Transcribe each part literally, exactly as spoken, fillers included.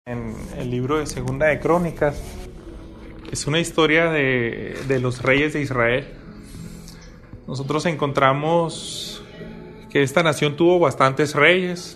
En el libro de Segunda de Crónicas es una historia de, de los reyes de Israel. Nosotros encontramos que esta nación tuvo bastantes reyes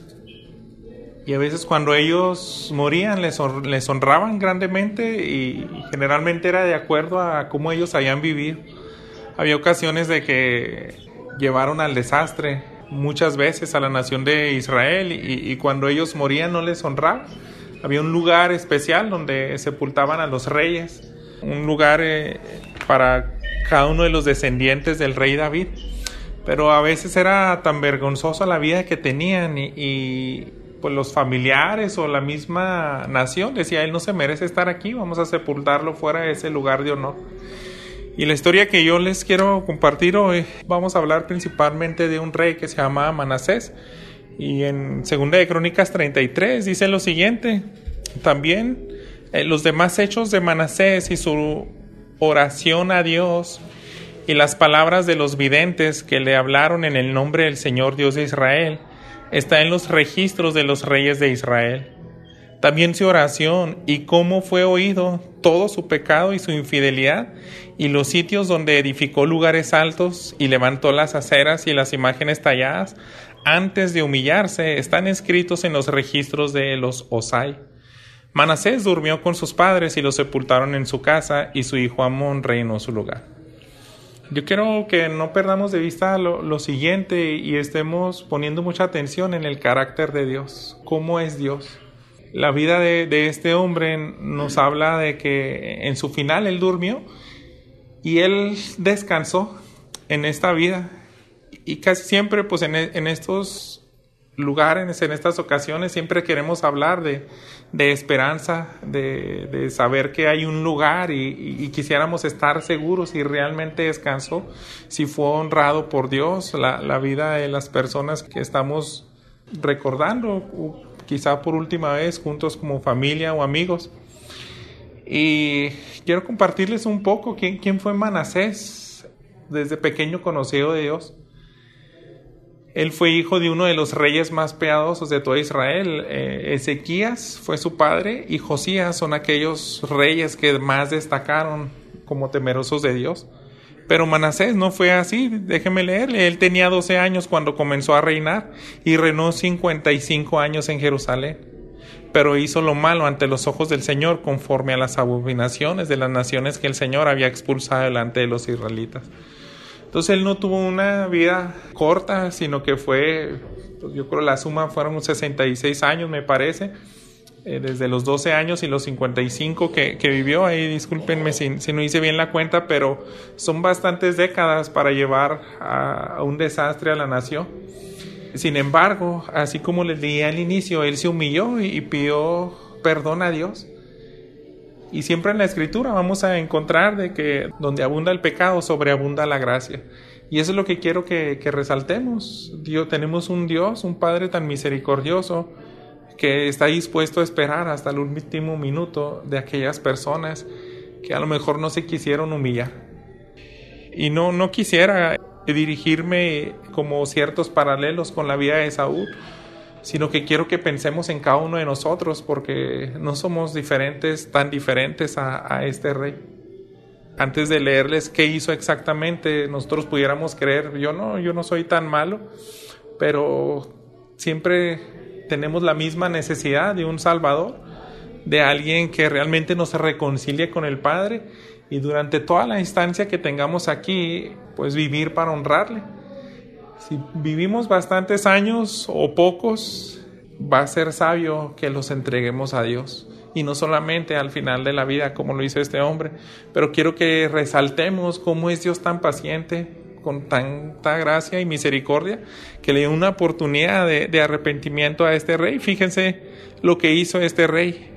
y a veces cuando ellos morían les, les honraban grandemente y generalmente era de acuerdo a cómo ellos habían vivido. Había ocasiones de que llevaron al desastre muchas veces a la nación de Israel y, y cuando ellos morían no les honraban. Había un lugar especial donde sepultaban a los reyes, un lugar eh, para cada uno de los descendientes del rey David. Pero a veces era tan vergonzosa la vida que tenían y, y pues los familiares o la misma nación decía, él no se merece estar aquí, vamos a sepultarlo fuera de ese lugar de honor. Y la historia que yo les quiero compartir hoy, vamos a hablar principalmente de un rey que se llamaba Manasés. Y en Segunda de Crónicas treinta y tres dice lo siguiente: también eh, los demás hechos de Manasés y su oración a Dios y las palabras de los videntes que le hablaron en el nombre del Señor Dios de Israel está en los registros de los reyes de Israel. También su oración y cómo fue oído todo su pecado y su infidelidad y los sitios donde edificó lugares altos y levantó las aceras y las imágenes talladas antes de humillarse están escritos en los registros de los Osai. Manasés durmió con sus padres y los sepultaron en su casa y su hijo Amón reinó su lugar. Yo quiero que no perdamos de vista lo, lo siguiente y estemos poniendo mucha atención en el carácter de Dios. ¿Cómo es Dios? La vida de, de este hombre nos habla de que en su final él durmió y él descansó en esta vida. Y casi siempre, pues en, en estos lugares, en estas ocasiones, siempre queremos hablar de, de esperanza, de, de saber que hay un lugar y, y, y quisiéramos estar seguros si realmente descansó, si fue honrado por Dios, la, la vida de las personas que estamos recordando, quizá por última vez, juntos como familia o amigos. Y quiero compartirles un poco quién, quién fue Manasés. Desde pequeño conocido de Dios. Él fue hijo de uno de los reyes más piadosos de toda Israel. Eh, Ezequías fue su padre y Josías son aquellos reyes que más destacaron como temerosos de Dios. Pero Manasés no fue así, déjenme leerle. Él tenía doce años cuando comenzó a reinar y reinó cincuenta y cinco años en Jerusalén. Pero hizo lo malo ante los ojos del Señor conforme a las abominaciones de las naciones que el Señor había expulsado delante de los israelitas. Entonces él no tuvo una vida corta, sino que fue, pues yo creo la suma fueron unos sesenta y seis años, me parece, eh, desde los doce años y los cincuenta y cinco que, que vivió. Ahí discúlpenme si, si no hice bien la cuenta, pero son bastantes décadas para llevar a, a un desastre a la nación. Sin embargo, así como les dije al inicio, él se humilló y, y pidió perdón a Dios. Y siempre en la Escritura vamos a encontrar de que donde abunda el pecado, sobreabunda la gracia. Y eso es lo que quiero que, que resaltemos. Dios, tenemos un Dios, un Padre tan misericordioso que está dispuesto a esperar hasta el último minuto de aquellas personas que a lo mejor no se quisieron humillar. Y no, no quisiera dirigirme como ciertos paralelos con la vida de Saúl, sino que quiero que pensemos en cada uno de nosotros porque no somos diferentes, tan diferentes a, a este rey. Antes de leerles qué hizo exactamente, nosotros pudiéramos creer, yo no, yo no soy tan malo, pero siempre tenemos la misma necesidad de un Salvador, de alguien que realmente nos reconcilie con el Padre y durante toda la instancia que tengamos aquí, pues vivir para honrarle. Si vivimos bastantes años o pocos, va a ser sabio que los entreguemos a Dios. Y no solamente al final de la vida, como lo hizo este hombre. Pero quiero que resaltemos cómo es Dios tan paciente, con tanta gracia y misericordia, que le dio una oportunidad de, de arrepentimiento a este rey. Fíjense lo que hizo este rey.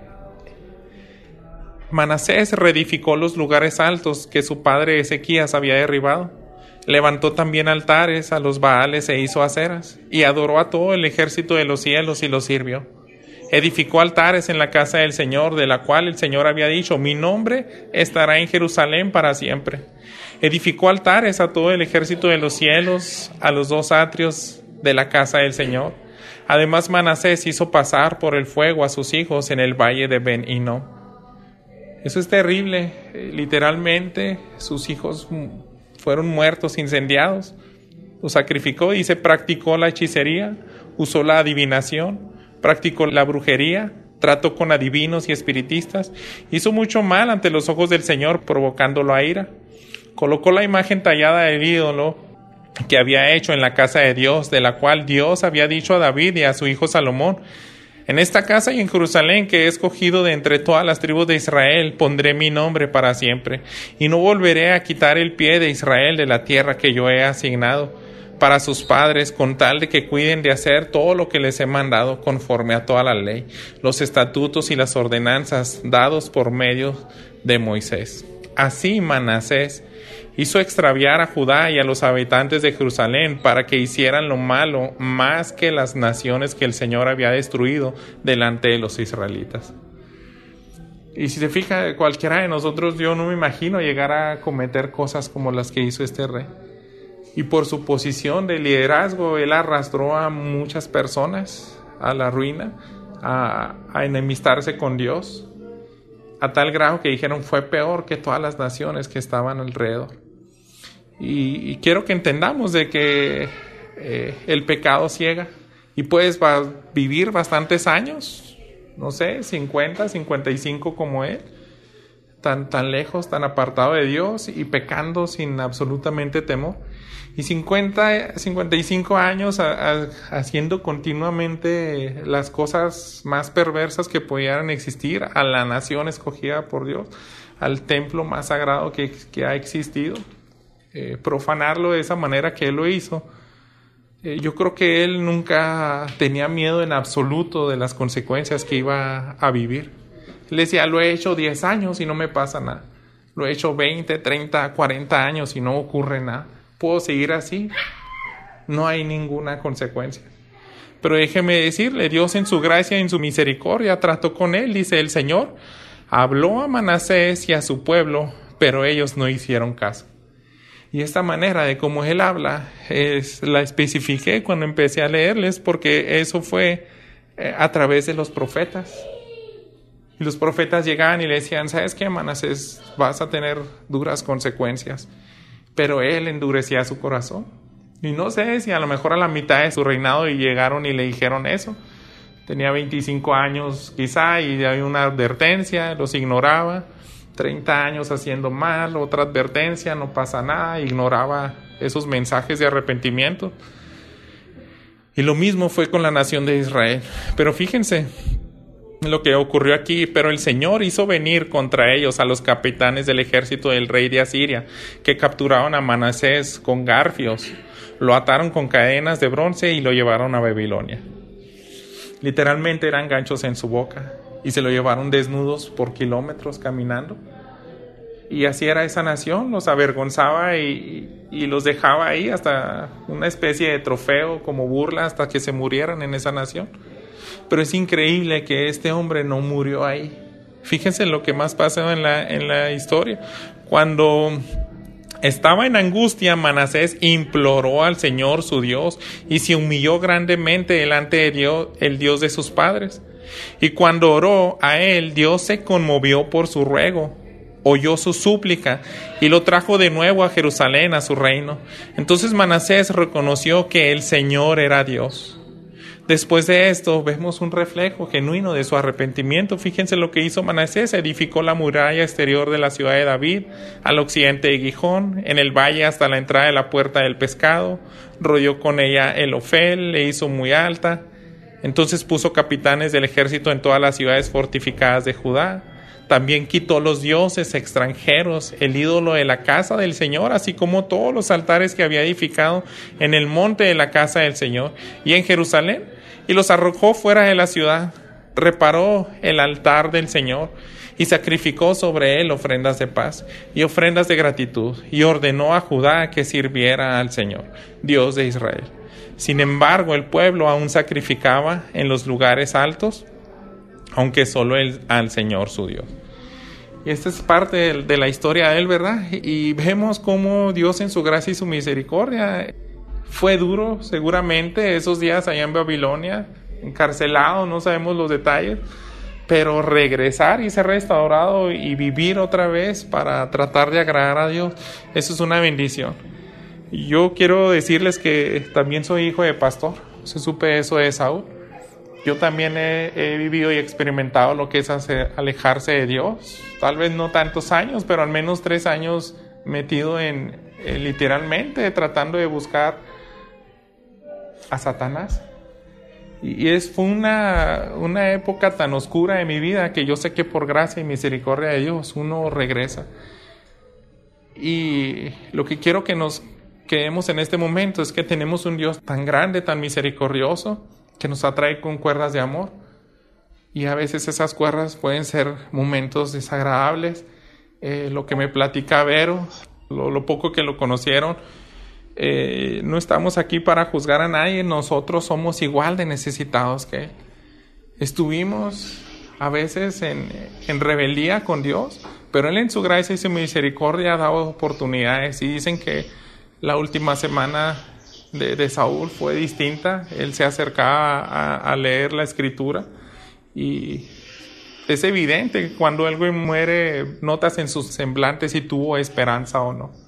Manasés reedificó los lugares altos que su padre Ezequías había derribado. Levantó también altares a los Baales e hizo aceras, y adoró a todo el ejército de los cielos y los sirvió. Edificó altares en la casa del Señor, de la cual el Señor había dicho, mi nombre estará en Jerusalén para siempre. Edificó altares a todo el ejército de los cielos, a los dos atrios de la casa del Señor, Además, Manasés hizo pasar por el fuego a sus hijos en el valle de Ben Hinnom. Eso es terrible. Literalmente, sus hijos fueron muertos, incendiados. Los sacrificó y se practicó la hechicería, usó la adivinación, practicó la brujería, trató con adivinos y espiritistas, hizo mucho mal ante los ojos del Señor, provocándolo a ira. Colocó la imagen tallada del ídolo que había hecho en la casa de Dios, de la cual Dios había dicho a David y a su hijo Salomón: en esta casa y en Jerusalén, que he escogido de entre todas las tribus de Israel, pondré mi nombre para siempre, y no volveré a quitar el pie de Israel de la tierra que yo he asignado para sus padres, con tal de que cuiden de hacer todo lo que les he mandado conforme a toda la ley, los estatutos y las ordenanzas dados por medio de Moisés. Así Manasés hizo extraviar a Judá y a los habitantes de Jerusalén para que hicieran lo malo más que las naciones que el Señor había destruido delante de los israelitas. Y si se fija, cualquiera de nosotros, yo no me imagino llegar a cometer cosas como las que hizo este rey. Y por su posición de liderazgo, él arrastró a muchas personas a la ruina, a, a enemistarse con Dios, a tal grado que dijeron fue peor que todas las naciones que estaban alrededor. Y, y quiero que entendamos de que eh, el pecado ciega y puedes va, vivir bastantes años, no sé, cincuenta, cincuenta y cinco como él, tan, tan lejos, tan apartado de Dios y pecando sin absolutamente temor. Y cincuenta, cincuenta y cinco años a, a, haciendo continuamente las cosas más perversas que pudieran existir a la nación escogida por Dios, al templo más sagrado que, que ha existido. Eh, profanarlo de esa manera que él lo hizo. Eh, yo creo que él nunca tenía miedo en absoluto de las consecuencias que iba a vivir. Él decía, lo he hecho diez años y no me pasa nada. Lo he hecho veinte, treinta, cuarenta años y no ocurre nada. ¿Puedo seguir así? No hay ninguna consecuencia. Pero déjeme decirle, Dios en su gracia y en su misericordia trató con él, dice el Señor. Habló a Manasés y a su pueblo, pero ellos no hicieron caso. Y esta manera de cómo él habla, es, la especifiqué cuando empecé a leerles, porque eso fue eh, a través de los profetas. Y los profetas llegaban y le decían, ¿sabes qué, Manasés? Vas a tener duras consecuencias. Pero él endurecía su corazón. Y no sé si a lo mejor a la mitad de su reinado y llegaron y le dijeron eso. Tenía veinticinco años quizá y había una advertencia, los ignoraba. treinta años haciendo mal, otra advertencia, no pasa nada, ignoraba esos mensajes de arrepentimiento. Y lo mismo fue con la nación de Israel. Pero fíjense lo que ocurrió aquí, pero el Señor hizo venir contra ellos a los capitanes del ejército del rey de Asiria, que capturaron a Manasés con garfios, lo ataron con cadenas de bronce y lo llevaron a Babilonia. Literalmente eran ganchos en su boca y se lo llevaron desnudos por kilómetros caminando. Y así era esa nación, los avergonzaba y, y los dejaba ahí hasta una especie de trofeo como burla hasta que se murieran en esa nación. Pero es increíble que este hombre no murió ahí. Fíjense lo que más pasa en la, en la historia. Cuando estaba en angustia, Manasés imploró al Señor su Dios y se humilló grandemente delante de Dios, el Dios de sus padres. Y cuando oró a él, Dios se conmovió por su ruego, oyó su súplica y lo trajo de nuevo a Jerusalén, a su reino. Entonces Manasés reconoció que el Señor era Dios. Después de esto, vemos un reflejo genuino de su arrepentimiento. Fíjense lo que hizo Manasés. Edificó la muralla exterior de la ciudad de David, al occidente de Gijón, en el valle hasta la entrada de la puerta del pescado. Rodeó con ella el Ofel, le hizo muy alta. Entonces puso capitanes del ejército en todas las ciudades fortificadas de Judá. También quitó los dioses extranjeros, el ídolo de la casa del Señor, así como todos los altares que había edificado en el monte de la casa del Señor y en Jerusalén, y los arrojó fuera de la ciudad. Reparó el altar del Señor y sacrificó sobre él ofrendas de paz y ofrendas de gratitud, y ordenó a Judá que sirviera al Señor, Dios de Israel. Sin embargo, el pueblo aún sacrificaba en los lugares altos, aunque solo el, al Señor su Dios. Y esta es parte de, de la historia de él, ¿verdad? Y vemos cómo Dios en su gracia y su misericordia Fue duro, seguramente, esos días allá en Babilonia, encarcelado, no sabemos los detalles, pero regresar y ser restaurado y vivir otra vez para tratar de agradar a Dios, eso es una bendición. Yo quiero decirles que también soy hijo de pastor, se supe eso de Saúl. Yo también he, he vivido y experimentado lo que es hacer, alejarse de Dios, tal vez no tantos años, pero al menos tres años metido en, en literalmente tratando de buscar a Satanás. Y es, fue una, una época tan oscura de mi vida que yo sé que por gracia y misericordia de Dios uno regresa. Y lo que quiero que nos quedemos en este momento es que tenemos un Dios tan grande, tan misericordioso, que nos atrae con cuerdas de amor. Y a veces esas cuerdas pueden ser momentos desagradables. Eh, lo que me platica Vero, lo, lo poco que lo conocieron, Eh, no estamos aquí para juzgar a nadie, nosotros somos igual de necesitados que Él. Estuvimos a veces en, en rebeldía con Dios, pero Él en su gracia y su misericordia ha dado oportunidades, y dicen que la última semana de, de Saúl fue distinta. Él se acercaba a, a leer la escritura y es evidente que cuando alguien muere notas en sus semblantes si tuvo esperanza o no.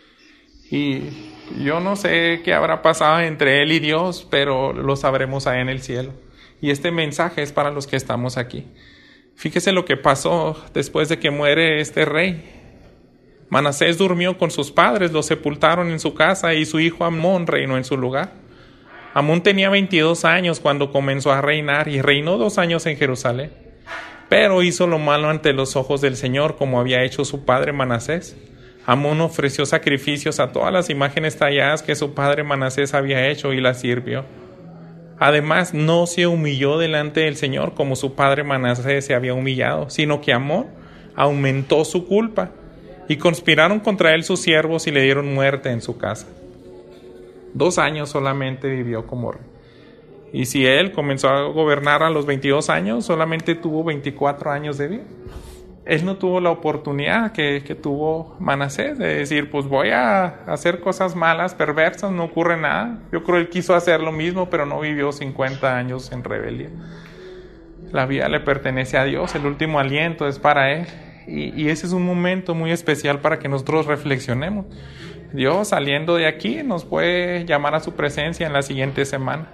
Y yo no sé qué habrá pasado entre él y Dios, pero lo sabremos ahí en el cielo. Y este mensaje es para los que estamos aquí. Fíjese lo que pasó después de que muere este rey. Manasés durmió con sus padres, lo sepultaron en su casa y su hijo Amón reinó en su lugar. Amón tenía veintidós años cuando comenzó a reinar y reinó dos años en Jerusalén. Pero hizo lo malo ante los ojos del Señor, como había hecho su padre Manasés. Amón ofreció sacrificios a todas las imágenes talladas que su padre Manasés había hecho y las sirvió. Además, no se humilló delante del Señor como su padre Manasés se había humillado, sino que Amón aumentó su culpa y conspiraron contra él sus siervos y le dieron muerte en su casa. Dos años solamente vivió como rey. Y si él comenzó a gobernar a los veintidós años, solamente tuvo veinticuatro años de vida. Él no tuvo la oportunidad que, que tuvo Manasés de decir, pues voy a hacer cosas malas, perversas, no ocurre nada. Yo creo que él quiso hacer lo mismo, pero no vivió cincuenta años en rebeldía. La vida le pertenece a Dios, el último aliento es para Él. Y, y ese es un momento muy especial para que nosotros reflexionemos. Dios, saliendo de aquí, nos puede llamar a su presencia en la siguiente semana.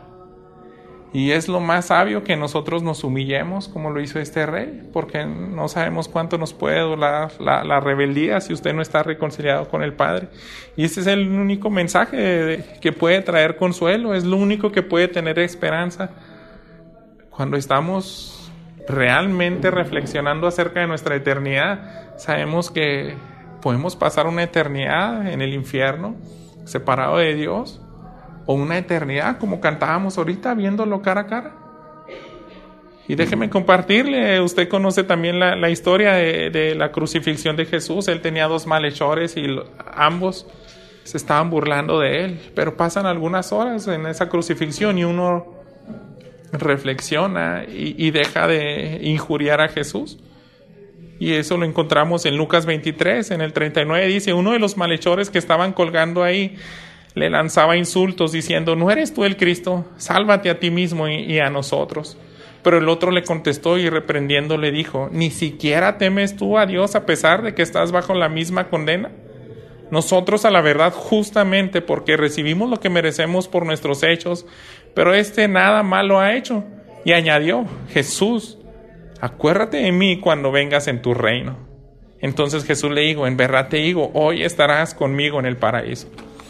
Y es lo más sabio que nosotros nos humillemos como lo hizo este rey, porque no sabemos cuánto nos puede doler la, la rebeldía si usted no está reconciliado con el Padre. Y este es el único mensaje de, de, que puede traer consuelo, es lo único que puede tener esperanza. Cuando estamos realmente reflexionando acerca de nuestra eternidad, sabemos que podemos pasar una eternidad en el infierno, separado de Dios, o una eternidad, como cantábamos ahorita, viéndolo cara a cara. Y déjeme compartirle, usted conoce también la, la historia de, de la crucifixión de Jesús. Él tenía dos malhechores y lo, ambos se estaban burlando de él. Pero pasan algunas horas en esa crucifixión y uno reflexiona y, y deja de injuriar a Jesús. Y eso lo encontramos en Lucas veintitrés, en el treinta y nueve, dice, uno de los malhechores que estaban colgando ahí le lanzaba insultos diciendo, ¿no eres tú el Cristo? Sálvate a ti mismo y, y a nosotros. Pero el otro le contestó y reprendiendo le dijo, ¿ni siquiera temes tú a Dios a pesar de que estás bajo la misma condena? Nosotros a la verdad justamente porque recibimos lo que merecemos por nuestros hechos, pero este nada malo ha hecho. Y añadió, Jesús, acuérdate de mí cuando vengas en tu reino. Entonces Jesús le dijo, en verdad te digo, hoy estarás conmigo en el paraíso.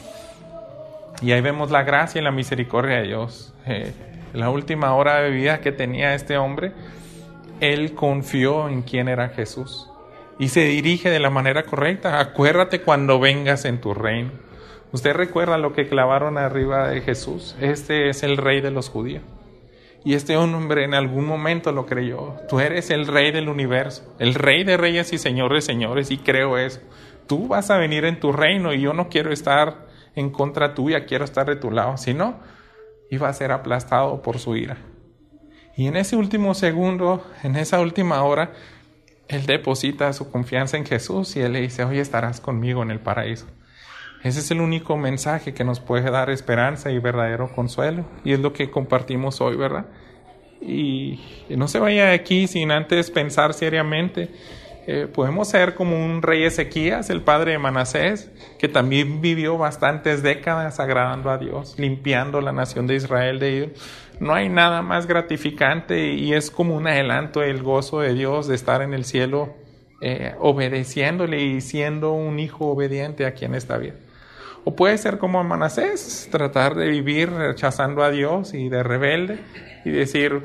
Y ahí vemos la gracia y la misericordia de Dios. Eh, la última hora de vida que tenía este hombre, él confió en quién era Jesús. Y se dirige de la manera correcta. Acuérdate cuando vengas en tu reino. Usted recuerda lo que clavaron arriba de Jesús. Este es el rey de los judíos. Y este hombre en algún momento lo creyó. Tú eres el rey del universo. El rey de reyes y señores de señores. Y creo eso. Tú vas a venir en tu reino y yo no quiero estar en contra tuya, quiero estar de tu lado. Si no, iba a ser aplastado por su ira. Y en ese último segundo, en esa última hora, él deposita su confianza en Jesús y él le dice, hoy estarás conmigo en el paraíso. Ese es el único mensaje que nos puede dar esperanza y verdadero consuelo. Y es lo que compartimos hoy, ¿verdad? Y no se vaya de aquí sin antes pensar seriamente. Eh, podemos ser como un rey Ezequías, el padre de Manasés, que también vivió bastantes décadas agradando a Dios, limpiando la nación de Israel de ellos. No hay nada más gratificante y es como un adelanto del gozo de Dios de estar en el cielo eh, obedeciéndole y siendo un hijo obediente aquí en esta vida. O puede ser como Manasés, tratar de vivir rechazando a Dios y de rebelde y decir,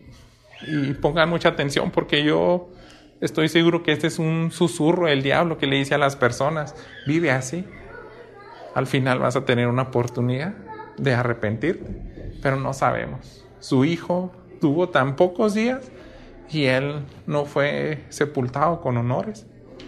y pongan mucha atención porque yo estoy seguro que este es un susurro del diablo que le dice a las personas, vive así, al final vas a tener una oportunidad de arrepentirte, pero no sabemos. Su hijo tuvo tan pocos días y él no fue sepultado con honores.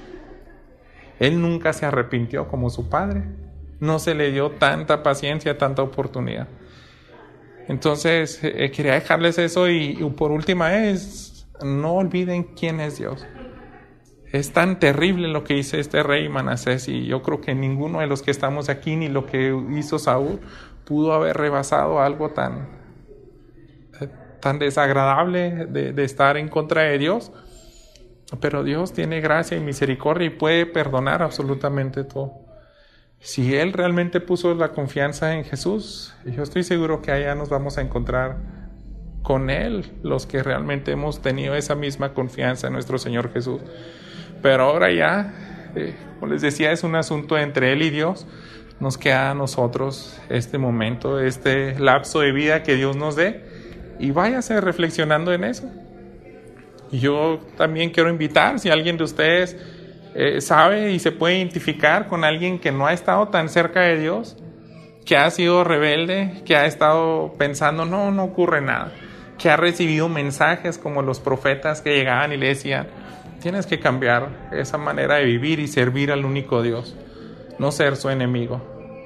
Él nunca se arrepintió como su padre. No se le dio tanta paciencia, tanta oportunidad. Entonces, eh, quería dejarles eso y, y por última vez, no olviden quién es Dios. Es tan terrible lo que hizo este rey Manasés y yo creo que ninguno de los que estamos aquí ni lo que hizo Saúl pudo haber rebasado algo tan, eh, tan desagradable de, de estar en contra de Dios. Pero Dios tiene gracia y misericordia y puede perdonar absolutamente todo. Si Él realmente puso la confianza en Jesús, yo estoy seguro que allá nos vamos a encontrar con Él, los que realmente hemos tenido esa misma confianza en nuestro Señor Jesús. Pero ahora ya, eh, como les decía, es un asunto entre Él y Dios. Nos queda a nosotros este momento, este lapso de vida que Dios nos dé, y váyase reflexionando en eso. Y yo también quiero invitar, si alguien de ustedes Eh, sabe y se puede identificar con alguien que no ha estado tan cerca de Dios, que ha sido rebelde, que ha estado pensando no, no ocurre nada, que ha recibido mensajes como los profetas que llegaban y le decían, tienes que cambiar esa manera de vivir y servir al único Dios, no ser su enemigo.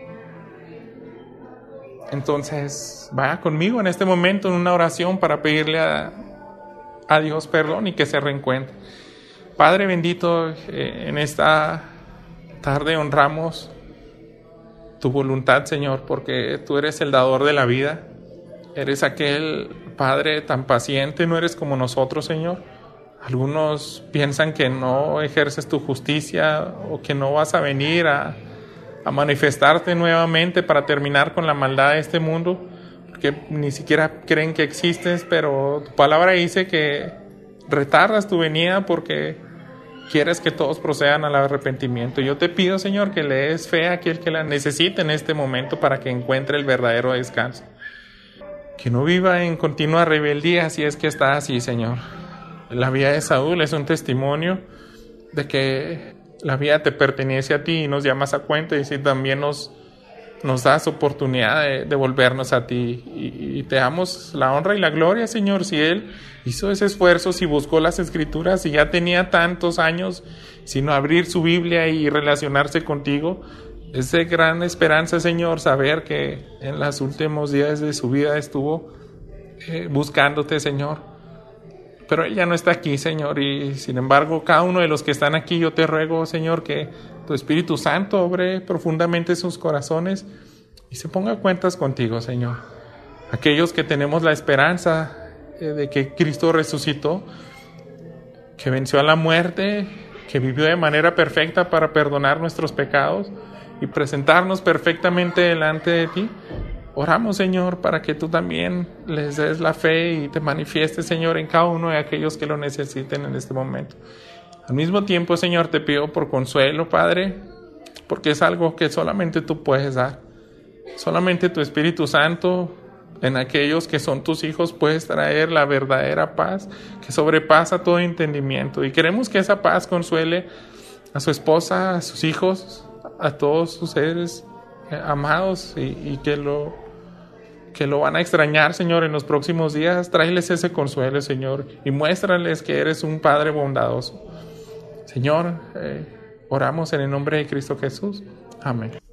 Entonces vaya conmigo en este momento en una oración para pedirle a, a Dios perdón y que se reencuentre. Padre bendito, eh, en esta tarde honramos tu voluntad, Señor, porque tú eres el dador de la vida. Eres aquel Padre tan paciente, no eres como nosotros, Señor. Algunos piensan que no ejerces tu justicia o que no vas a venir a, a manifestarte nuevamente para terminar con la maldad de este mundo, porque ni siquiera creen que existes, pero tu palabra dice que retardas tu venida porque quieres que todos procedan al arrepentimiento. Yo te pido, Señor, que le des fe a aquel que la necesite en este momento para que encuentre el verdadero descanso. Que no viva en continua rebeldía si es que está así, Señor. La vida de Saúl es un testimonio de que la vida te pertenece a ti y nos llamas a cuenta y si también nos, nos das oportunidad de, de volvernos a ti. Y, y te damos la honra y la gloria, Señor, si Él hizo ese esfuerzo, si buscó las Escrituras, si ya tenía tantos años, sino abrir su Biblia y relacionarse contigo. Es de gran esperanza, Señor, saber que en los últimos días de su vida estuvo eh, buscándote, Señor. Pero Él ya no está aquí, Señor, y sin embargo, cada uno de los que están aquí, yo te ruego, Señor, que tu Espíritu Santo obre profundamente sus corazones y se ponga a cuentas contigo, Señor. Aquellos que tenemos la esperanza de que Cristo resucitó, que venció a la muerte, que vivió de manera perfecta para perdonar nuestros pecados y presentarnos perfectamente delante de ti. Oramos, Señor, para que tú también les des la fe y te manifiestes, Señor, en cada uno de aquellos que lo necesiten en este momento. Al mismo tiempo, Señor, te pido por consuelo, Padre, porque es algo que solamente tú puedes dar. Solamente tu Espíritu Santo en aquellos que son tus hijos puedes traer la verdadera paz que sobrepasa todo entendimiento. Y queremos que esa paz consuele a su esposa, a sus hijos, a todos sus seres amados y, y que lo, que lo van a extrañar, Señor, en los próximos días. Tráeles ese consuelo, Señor, y muéstrales que eres un Padre bondadoso. Señor, eh, oramos en el nombre de Cristo Jesús. Amén.